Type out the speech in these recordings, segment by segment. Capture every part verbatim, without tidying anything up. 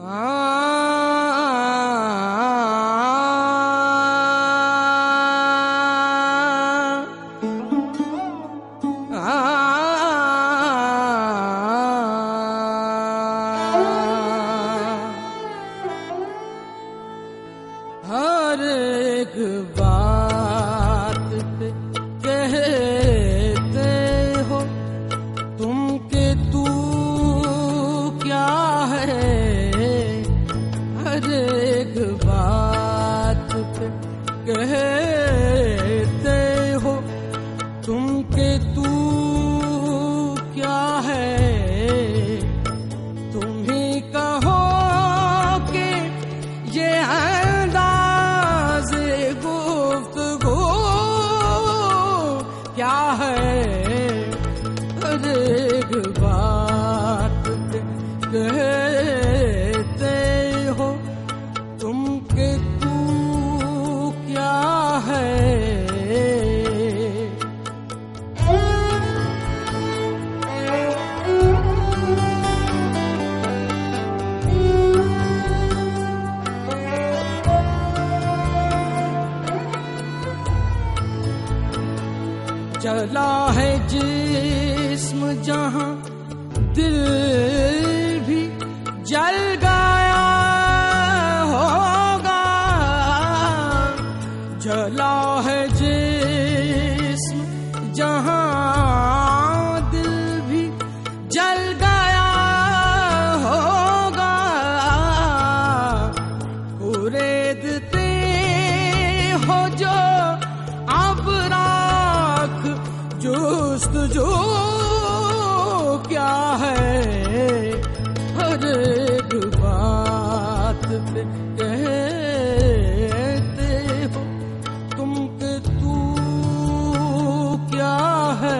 हर एक बात पे कहते हो तुम के तू क्या है। हर एक बात पे कहते हो तुम के तू क्या है। तुम ही कहो कि ये क्या है। हर एक बात कहते हो तुम के तू क्या है। जला है जिस्म जहां दिल भी जल गया होगा। जला है जिस्म जहां दिल भी जल गया होगा। उरेदते हो जो अब जुस्तजू क्या है। हर एक बात पे कहते हो तुम के तू क्या है।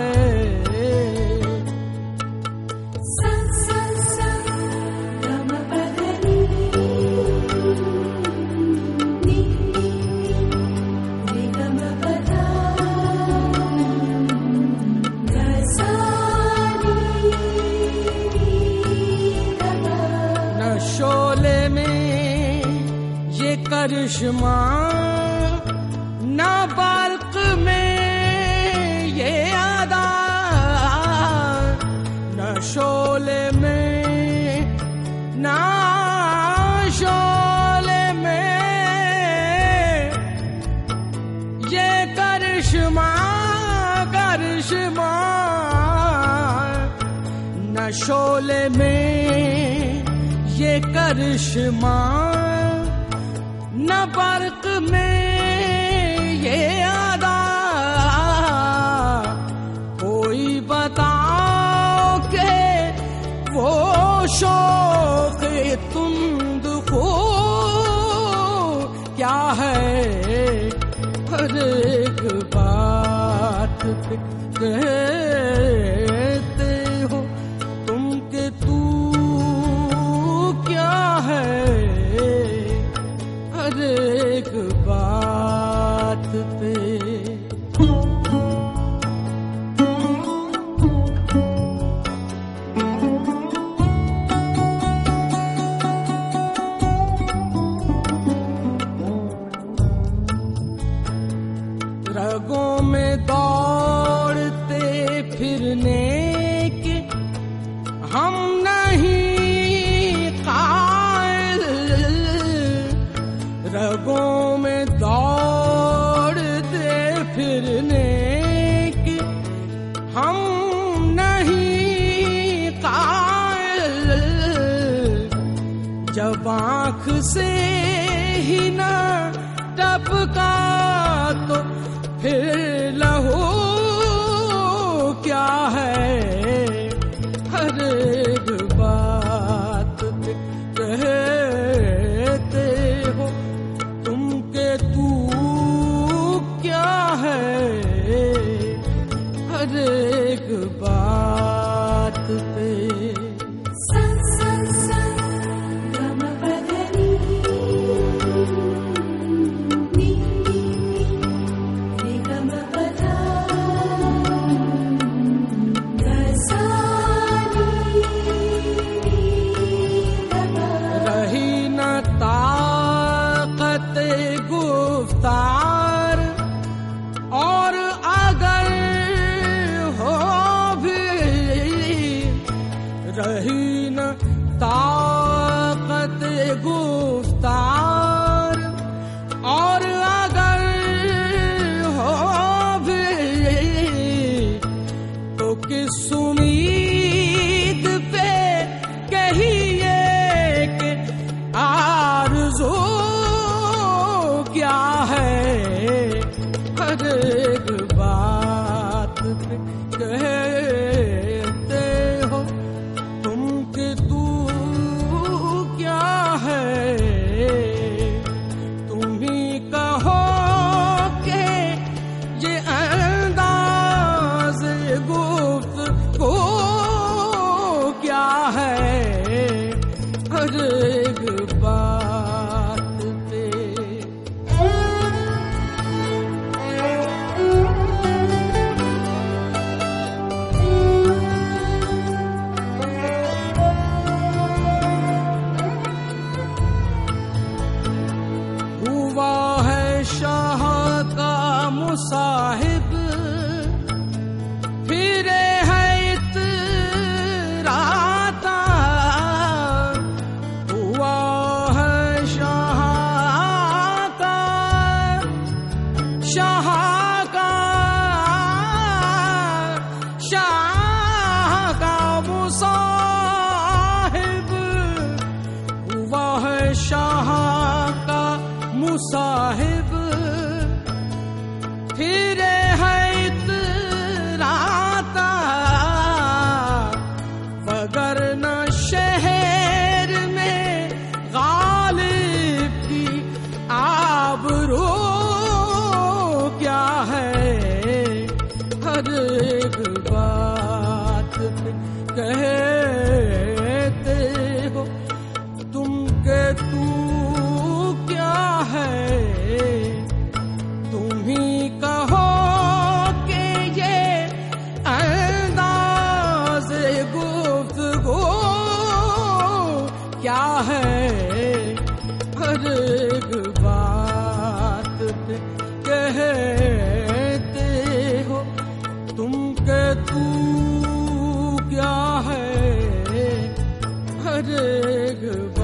शोले में ये करिश्मा न बाल्क में ये अदा। न शोले में न शोले में ये करिश्मा करिश्मा। न शोले में ये करिश्मा न बर्क में ये अदा। कोई बताओ के वो शौक तुंद को क्या है। हर एक बात पे कहते हो तुम के तू है। हर एक बात पे रगों में दौड़ते फिरने के हम नहीं कायल। रगों में दौड़ते फिरने के हम नहीं कायल। जब आँख से ही न टपका तो फिर लहू क्या है। हर एक बात कहते हो तुम के तू क्या है। हर एक बात पे रही न ताकत गुफ्तार, और अगर हो भी तो किस उम्मीद पे कहिए कि आरज़ू क्या है। हर एक बात पे कहते हो तुम कि तू क्या है। तुम ही कहो कि ये अंदाज़ गुफ्तगू क्या है। हर एक बात पे हुआ है शाह का मुसाहिब, फिरे है इतराता। हुआ है शाह का शाह का शाह का मुसाहिब। हुआ है शाह का मुसाहिब, फिरे है इतराता। वगरन शहर में गालिब की आबरू क्या है। हर एक बात पे कहते हो तुम के तू क्या है। तुम ही कहो कि ये अंदाज़ गुफ्तगू क्या है। हर एक बात पे कहते हो तुम के तू क्या है। हर एक